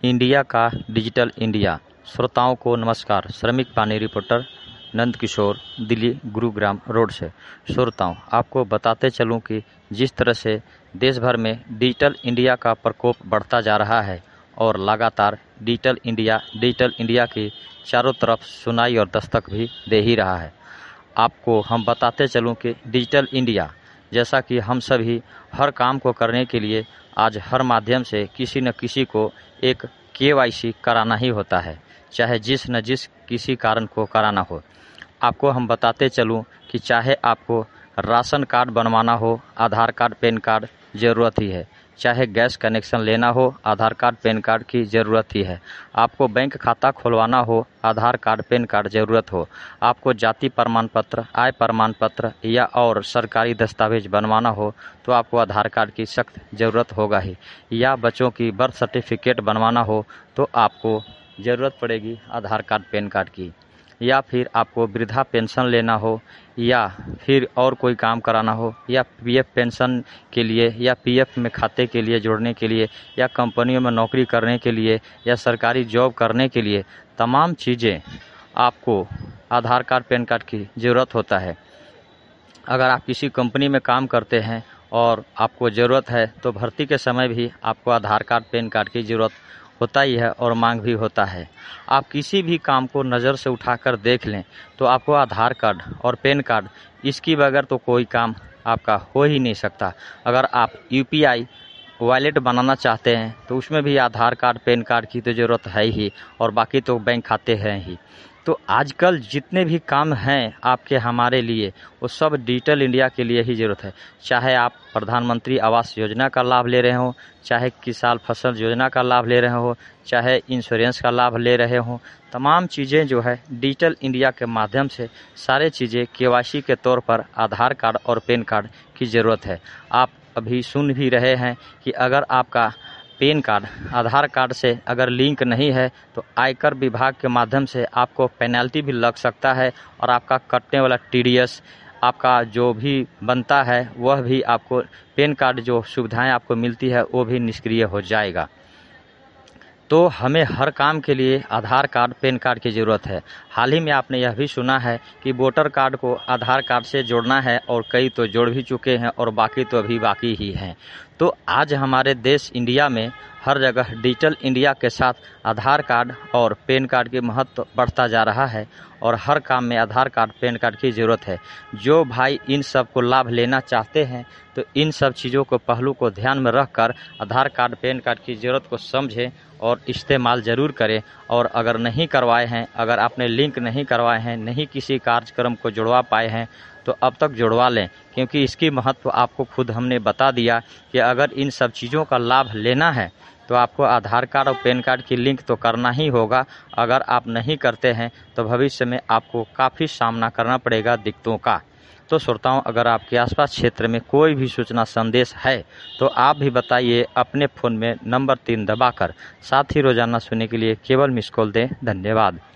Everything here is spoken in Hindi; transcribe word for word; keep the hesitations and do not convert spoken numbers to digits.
इंडिया का डिजिटल इंडिया। श्रोताओं को नमस्कार। श्रमिक पानी रिपोर्टर नंद किशोर, दिल्ली गुरुग्राम रोड से। श्रोताओं, आपको बताते चलूं कि जिस तरह से देश भर में डिजिटल इंडिया का प्रकोप बढ़ता जा रहा है और लगातार डिजिटल इंडिया डिजिटल इंडिया की चारों तरफ सुनाई और दस्तक भी दे ही रहा है। आपको हम बताते चलूं कि डिजिटल इंडिया जैसा कि हम सभी हर काम को करने के लिए आज हर माध्यम से किसी न किसी को एक के वाई सी कराना ही होता है, चाहे जिस न जिस किसी कारण को कराना हो। आपको हम बताते चलूं कि चाहे आपको राशन कार्ड बनवाना हो, आधार कार्ड पैन कार्ड ज़रूरत ही है। चाहे गैस कनेक्शन लेना हो, आधार कार्ड पैन कार्ड की ज़रूरत ही है। आपको बैंक खाता खुलवाना हो, आधार कार्ड पैन कार्ड ज़रूरत हो। आपको जाति प्रमाण पत्र, आय प्रमाण पत्र या और सरकारी दस्तावेज बनवाना हो तो आपको आधार कार्ड की सख्त ज़रूरत होगा ही। या बच्चों की बर्थ सर्टिफिकेट बनवाना हो तो आपको ज़रूरत पड़ेगी आधार कार्ड पैन कार्ड की। या फिर आपको वृद्धा पेंशन लेना हो या फिर और कोई काम कराना हो या पी एफ पेंशन के लिए या पी एफ में खाते के लिए जोड़ने के लिए या कंपनियों में नौकरी करने के लिए या सरकारी जॉब करने के लिए, तमाम चीज़ें आपको आधार कार्ड पैन कार्ड की ज़रूरत होता है। अगर आप किसी कंपनी में काम करते हैं और आपको ज़रूरत है तो भर्ती के समय भी आपको आधार कार्ड पैन कार्ड की ज़रूरत होता ही है और मांग भी होता है। आप किसी भी काम को नज़र से उठाकर देख लें तो आपको आधार कार्ड और पैन कार्ड, इसकी बगैर तो कोई काम आपका हो ही नहीं सकता। अगर आप यू पी आई वॉलेट बनाना चाहते हैं तो उसमें भी आधार कार्ड पैन कार्ड की तो ज़रूरत है ही, और बाकी तो बैंक खाते हैं ही। तो आजकल जितने भी काम हैं आपके हमारे लिए, वो सब डिजिटल इंडिया के लिए ही ज़रूरत है। चाहे आप प्रधानमंत्री आवास योजना का लाभ ले रहे हों, चाहे किसान फसल योजना का लाभ ले रहे हो, चाहे इंश्योरेंस का लाभ ले रहे हों, तमाम चीज़ें जो है डिजिटल इंडिया के माध्यम से सारे चीज़ें के वाई सी के तौर पर आधार कार्ड और पैन कार्ड की ज़रूरत है। आप अभी सुन भी रहे हैं कि अगर आपका पैन कार्ड आधार कार्ड से अगर लिंक नहीं है तो आयकर विभाग के माध्यम से आपको पेनल्टी भी लग सकता है और आपका कटने वाला टी डी एस, आपका जो भी बनता है वह भी, आपको पैन कार्ड जो सुविधाएं आपको मिलती है वो भी निष्क्रिय हो जाएगा। तो हमें हर काम के लिए आधार कार्ड पैन कार्ड की ज़रूरत है। हाल ही में आपने यह भी सुना है कि वोटर कार्ड को आधार कार्ड से जोड़ना है और कई तो जोड़ भी चुके हैं और बाकी तो अभी बाकी ही हैं। तो आज हमारे देश इंडिया में हर जगह डिजिटल इंडिया के साथ आधार कार्ड और पैन कार्ड के महत्व बढ़ता जा रहा है और हर काम में आधार कार्ड पैन कार्ड की ज़रूरत है। जो भाई इन सब को लाभ लेना चाहते हैं तो इन सब चीज़ों को पहलू को ध्यान में रखकर आधार कार्ड पैन कार्ड की ज़रूरत को समझें और इस्तेमाल ज़रूर करें। और अगर नहीं करवाए हैं, अगर आपने लिंक नहीं करवाए हैं, नहीं किसी कार्यक्रम को जुड़वा पाए हैं तो अब तक जुड़वा लें, क्योंकि इसकी महत्व आपको खुद हमने बता दिया कि अगर इन सब चीज़ों का लाभ लेना है तो आपको आधार कार्ड और पैन कार्ड की लिंक तो करना ही होगा। अगर आप नहीं करते हैं तो भविष्य में आपको काफ़ी सामना करना पड़ेगा दिक्कतों का। तो श्रोताओं, अगर आपके आसपास क्षेत्र में कोई भी सूचना संदेश है तो आप भी बताइए अपने फ़ोन में नंबर तीन दबाकर। साथ ही रोजाना सुनने के लिए केवल मिस कॉल दें। धन्यवाद।